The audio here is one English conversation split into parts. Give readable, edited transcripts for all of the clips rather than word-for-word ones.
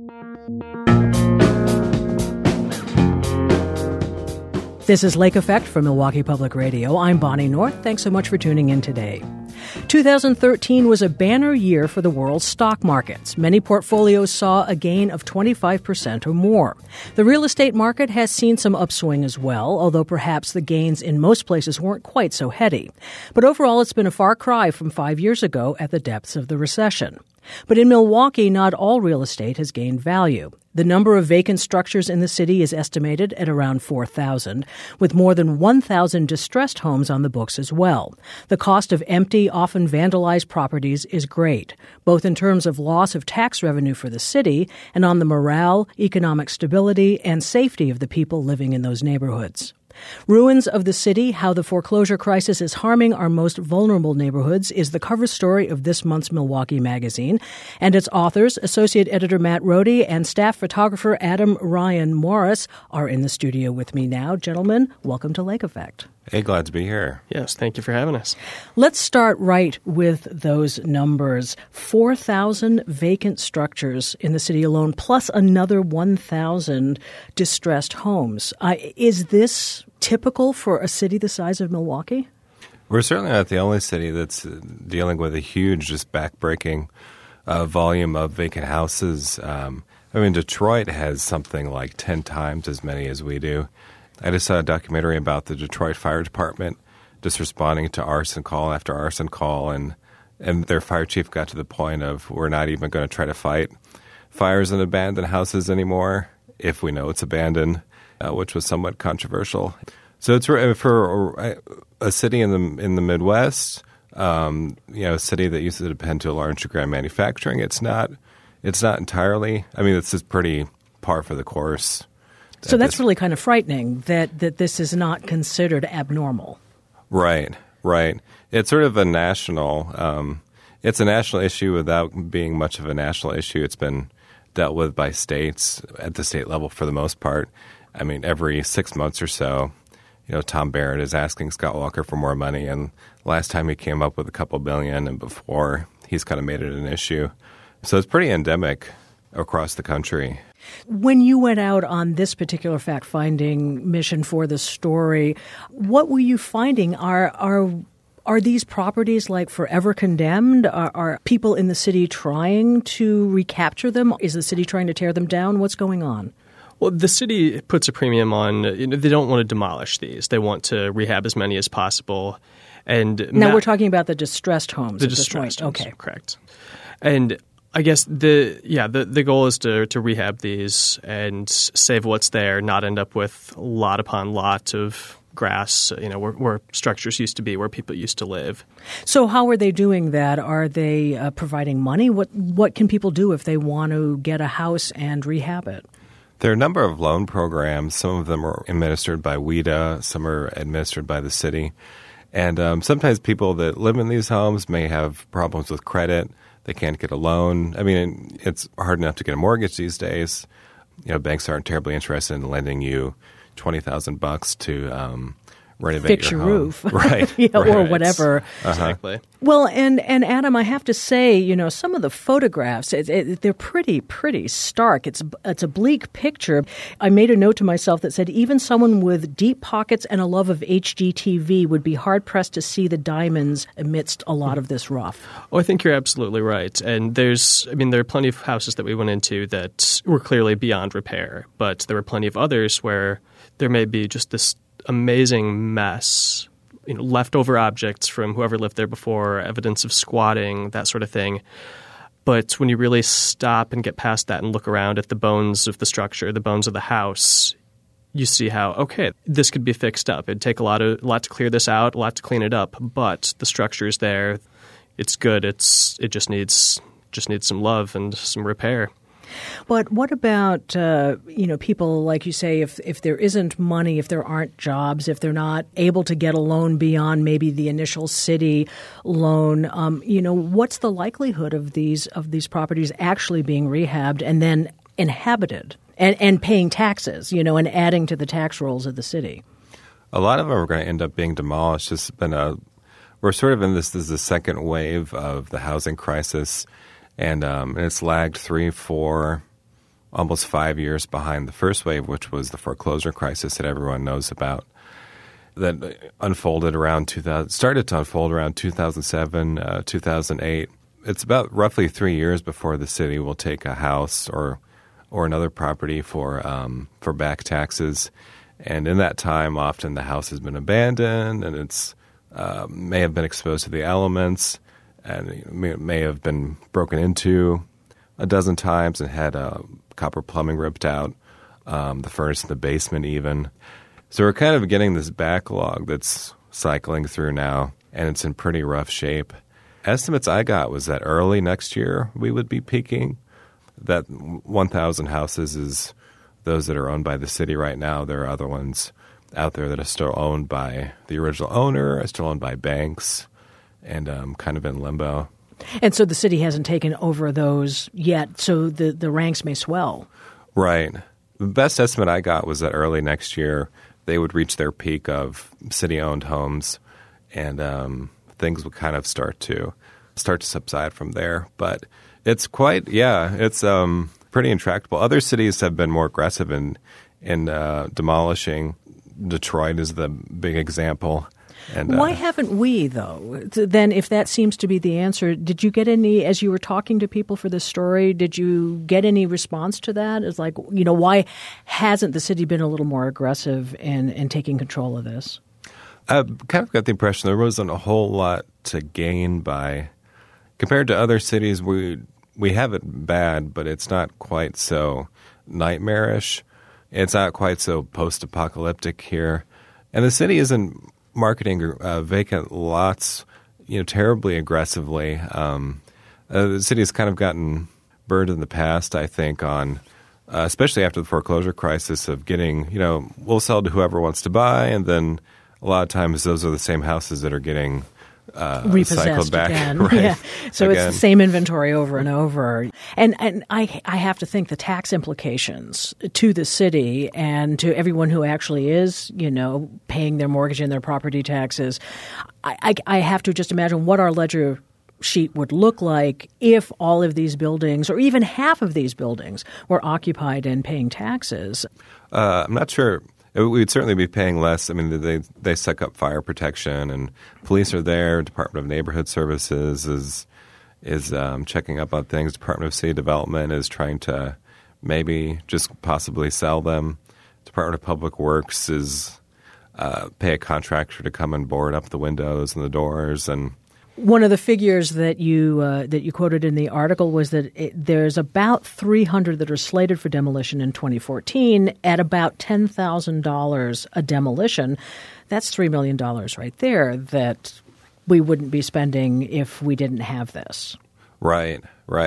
This is Lake Effect from Milwaukee Public Radio. I'm Bonnie North. Thanks so much for tuning in today. 2013 was a banner year for the world's stock markets. Many portfolios saw a gain of 25% or more. The real estate market has seen some upswing as well, although perhaps the gains in most places weren't quite so heady. But overall, it's been a far cry from 5 years ago at the depths of the recession. But in Milwaukee, not all real estate has gained value. The number of vacant structures in the city is estimated at around 4,000, with more than 1,000 distressed homes on the books as well. The cost of empty, often vandalized properties is great, both in terms of loss of tax revenue for the city and on the morale, economic stability, and safety of the people living in those neighborhoods. Ruins of the City, How the Foreclosure Crisis is Harming Our Most Vulnerable Neighborhoods is the cover story of this month's Milwaukee Magazine. And its authors, Associate Editor Matt Rohde and staff photographer Adam Ryan Morris, are in the studio with me now. Gentlemen, welcome to Lake Effect. Hey, glad to be here. Yes, thank you for having us. Let's start right with those numbers. 4,000 vacant structures in the city alone, plus another 1,000 distressed homes. Is this typical for a city the size of Milwaukee? We're certainly not the only city that's dealing with a huge, just backbreaking volume of vacant houses. Detroit has something like 10 times as many as we do. I just saw a documentary about the Detroit Fire Department just responding to arson call after arson call, and their fire chief got to the point of, we're not even going to try to fight fires in abandoned houses anymore if we know it's abandoned, which was somewhat controversial. So it's for a city in the Midwest, a city that used to depend to a large degree on manufacturing. It's not entirely. It's just pretty par for the course. So that's really kind of frightening that this is not considered abnormal. Right. It's sort of a national it's a national issue without being much of a national issue. It's been dealt with by states at the state level for the most part. Every 6 months or so, Tom Barrett is asking Scott Walker for more money, and last time he came up with a couple billion, and before he's kind of made it an issue. So it's pretty endemic across the country. When you went out on this particular fact-finding mission for the story, what were you finding? Are these properties like forever condemned? Are people in the city trying to recapture them? Is the city trying to tear them down? What's going on? Well, the city puts a premium on, they don't want to demolish these. They want to rehab as many as possible. And now we're talking about the distressed homes. The distressed homes, okay, correct. And I guess the goal is to rehab these and save what's there, not end up with lot upon lot of grass, where structures used to be, where people used to live. So how are they doing that? Are they providing money? What can people do if they want to get a house and rehab it? There are a number of loan programs. Some of them are administered by WIDA. Some are administered by the city. And sometimes people that live in these homes may have problems with credit. They can't get a loan. It's hard enough to get a mortgage these days. Banks aren't terribly interested in lending you $20,000 to renovate fix your your home. roof, right? Yeah, right. or whatever. Exactly. Well, and Adam, I have to say, some of the photographs, they're pretty stark. It's a bleak picture. I made a note to myself that said even someone with deep pockets and a love of HGTV would be hard pressed to see the diamonds amidst a lot of this rough. Oh, I think you're absolutely right. And there are plenty of houses that we went into that were clearly beyond repair, but there were plenty of others where there may be just this amazing mess, leftover objects from whoever lived there before, evidence of squatting, that sort of thing. But when you really stop and get past that and look around at the bones of the structure, the bones of the house, you see how, okay, this could be fixed up. It'd take a lot to clear this out, a lot to clean it up, but the structure is there. It's good. It just needs some love and some repair. But what about, people, like you say, if there isn't money, if there aren't jobs, if they're not able to get a loan beyond maybe the initial city loan, what's the likelihood of these properties actually being rehabbed and then inhabited and paying taxes, and adding to the tax rolls of the city? A lot of them are going to end up being demolished. We're sort of in this is the second wave of the housing crisis. And it's lagged 3-4 almost 5 years behind the first wave, which was the foreclosure crisis that everyone knows about, that started to unfold around 2007, 2008. It's about roughly 3 years before the city will take a house or another property for back taxes. And in that time, often the house has been abandoned and it's may have been exposed to the elements and may have been broken into a dozen times and had copper plumbing ripped out, the furnace in the basement even. So we're kind of getting this backlog that's cycling through now, and it's in pretty rough shape. Estimates I got was that early next year we would be peaking. That 1,000 houses is those that are owned by the city right now. There are other ones out there that are still owned by the original owner, are still owned by banks, and kind of in limbo. And so the city hasn't taken over those yet, so the ranks may swell. Right. The best estimate I got was that early next year they would reach their peak of city-owned homes, and things would kind of start to subside from there. But it's it's pretty intractable. Other cities have been more aggressive in demolishing. Detroit is the big example. And, why haven't we, though? Then if that seems to be the answer, did you get any, as you were talking to people for this story, did you get any response to that? It's like, why hasn't the city been a little more aggressive in taking control of this? I kind of got the impression there wasn't a whole lot to gain by, compared to other cities, we have it bad, but it's not quite so nightmarish. It's not quite so post-apocalyptic here. And the city isn't marketing vacant lots, terribly aggressively. The city has kind of gotten burned in the past, I think, on especially after the foreclosure crisis of getting, we'll sell to whoever wants to buy, and then a lot of times those are the same houses that are getting repossessed cycled back. Again. Right. Yeah. So again. It's the same inventory over and over. And I have to think the tax implications to the city and to everyone who actually is, paying their mortgage and their property taxes. I have to just imagine what our ledger sheet would look like if all of these buildings, or even half of these buildings, were occupied and paying taxes. I'm not sure. We'd certainly be paying less. I mean, they suck up fire protection, and police are there. Department of Neighborhood Services is checking up on things. Department of City Development is trying to maybe just possibly sell them. Department of Public Works is pay a contractor to come and board up the windows and the doors. And one of the figures that you quoted in the article was that there's about 300 that are slated for demolition in 2014 at about $10,000 a demolition. That's $3 million right there that we wouldn't be spending if we didn't have this. Right.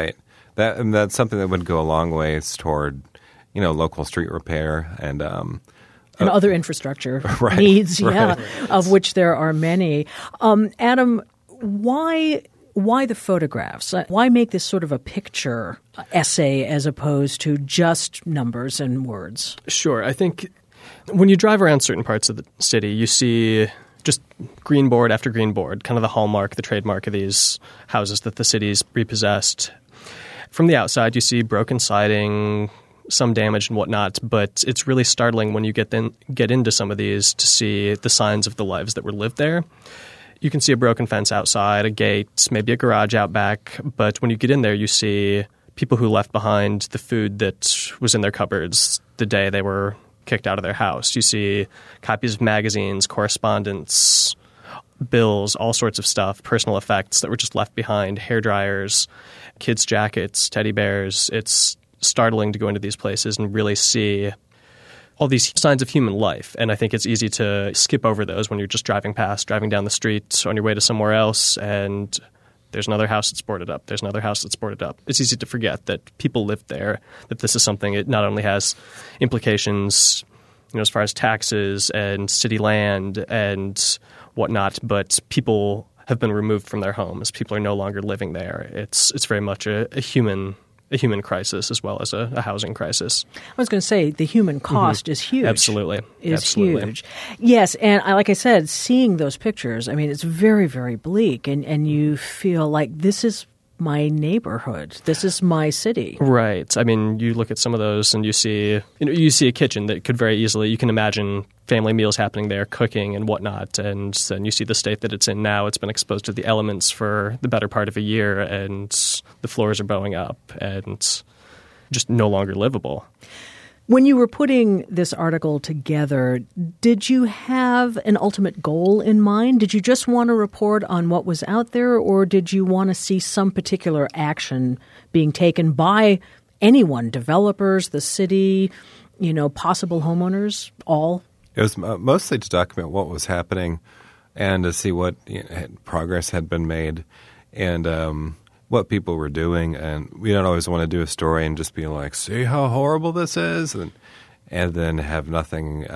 That's something that would go a long ways toward, local street repair and other infrastructure right, needs, right. Of which there are many. Adam, why the photographs? Why make this sort of a picture essay as opposed to just numbers and words? Sure. I think when you drive around certain parts of the city, you see just green board after green board, kind of the hallmark, the trademark of these houses that the city's repossessed. From the outside, you see broken siding, some damage and whatnot, but it's really startling when you get into some of these to see the signs of the lives that were lived there. You can see a broken fence outside, a gate, maybe a garage out back, but when you get in there, you see people who left behind the food that was in their cupboards the day they were kicked out of their house. You see copies of magazines, correspondence, bills, all sorts of stuff, personal effects that were just left behind, hair dryers, kids' jackets, teddy bears. It's startling to go into these places and really see all these signs of human life. And I think it's easy to skip over those when you're just driving down the street on your way to somewhere else, and there's another house that's boarded up. There's another house that's boarded up. It's easy to forget that people lived there, that this is something it not only has implications, as far as taxes and city land and whatnot, but people have been removed from their homes. People are no longer living there. It's very much a human crisis as well as a housing crisis. I was going to say the human cost is huge. Absolutely. Huge. Yes, and like I said, seeing those pictures, it's very, very bleak, and you feel like this is my neighborhood. This is my city. Right. I mean, you look at some of those and you see a kitchen that could very easily, you can imagine family meals happening there, cooking and whatnot. And then you see the state that it's in now. It's been exposed to the elements for the better part of a year, and the floors are bowing up and just no longer livable. When you were putting this article together, did you have an ultimate goal in mind? Did you just want to report on what was out there, or did you want to see some particular action being taken by anyone, developers, the city, possible homeowners, all? It was mostly to document what was happening and to see what progress had been made and what people were doing. And we don't always want to do a story and just be like, see how horrible this is, and then have nothing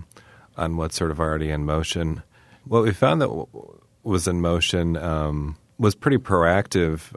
on what's sort of already in motion. What we found that was in motion was pretty proactive.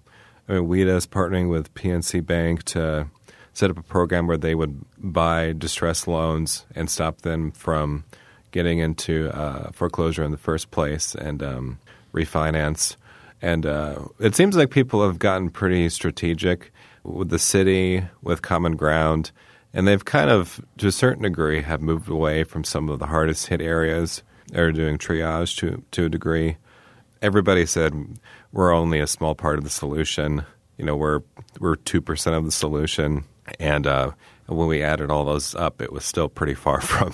WIDA is partnering with PNC Bank to set up a program where they would buy distressed loans and stop them from getting into foreclosure in the first place and refinance. And it seems like people have gotten pretty strategic with the city, with Common Ground, and they've kind of, to a certain degree, have moved away from some of the hardest hit areas. They're doing triage to a degree. Everybody said we're only a small part of the solution. We're 2% of the solution. And when we added all those up, it was still pretty far from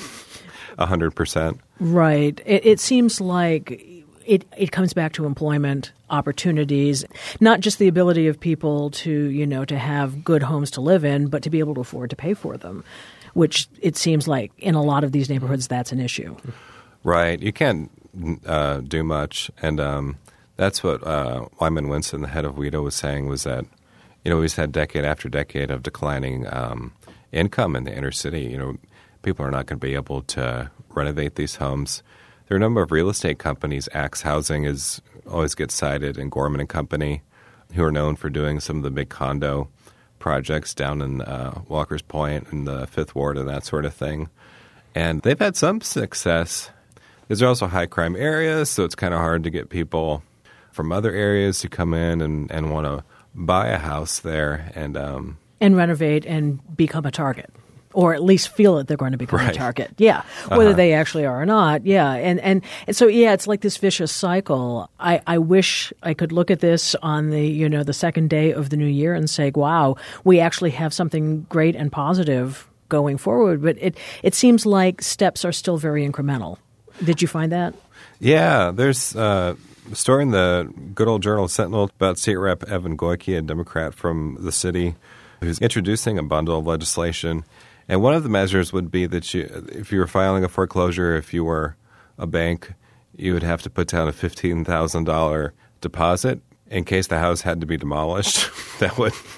100%. Right. It seems like it comes back to employment opportunities, not just the ability of people to have good homes to live in, but to be able to afford to pay for them, which it seems like in a lot of these neighborhoods that's an issue. Right. You can't do much. And that's what Wyman Winston, the head of WIDA, was saying, was that we just had decade after decade of declining income in the inner city. People are not going to be able to renovate these homes. There are a number of real estate companies. Axe Housing always gets cited, and Gorman and Company, who are known for doing some of the big condo projects down in Walker's Point and the Fifth Ward and that sort of thing. And they've had some success. These are also high crime areas, so it's kind of hard to get people from other areas to come in and want to buy a house there and renovate and become a target, or at least feel that they're going to become right. a target. Yeah, whether they actually are or not. Yeah, and so it's like this vicious cycle. I wish I could look at this on the second day of the new year and say, wow, we actually have something great and positive going forward. But it seems like steps are still very incremental. Did you find that? Yeah, there's a story in the good old Journal Sentinel about State Rep Evan Goyke, a Democrat from the city, who's introducing a bundle of legislation. And one of the measures would be that if you were filing a foreclosure, if you were a bank, you would have to put down a $15,000 deposit in case the house had to be demolished. That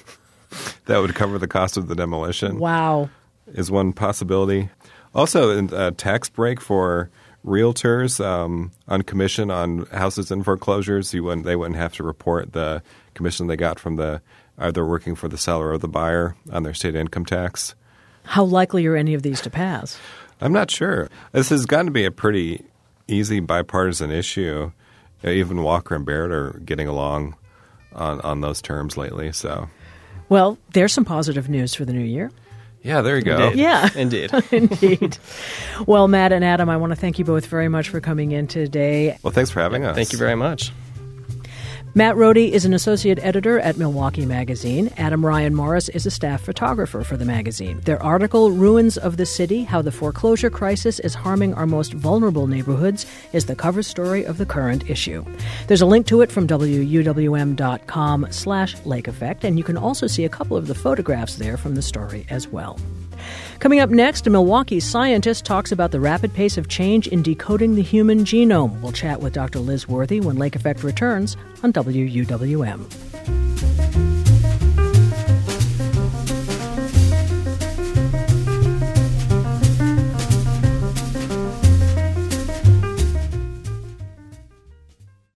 would cover the cost of the demolition. Wow. Is one possibility. Also, a tax break for realtors on commission on houses in foreclosures. They wouldn't have to report the commission they got from either working for the seller or the buyer on their state income tax. How likely are any of these to pass? I'm not sure. This has gotten to be a pretty easy bipartisan issue. Even Walker and Barrett are getting along on those terms lately. So, well, there's some positive news for the new year. Yeah, there you go. Indeed. Yeah. Indeed. Indeed. Well, Matt and Adam, I want to thank you both very much for coming in today. Well, thanks for having us. Thank you very much. Matt Rohde is an associate editor at Milwaukee Magazine. Adam Ryan Morris is a staff photographer for the magazine. Their article, Ruins of the City, How the Foreclosure Crisis is Harming Our Most Vulnerable Neighborhoods, is the cover story of the current issue. There's a link to it from WUWM.com/Lake Effect, and you can also see a couple of the photographs there from the story as well. Coming up next, a Milwaukee scientist talks about the rapid pace of change in decoding the human genome. We'll chat with Dr. Liz Worthy when Lake Effect returns on WUWM.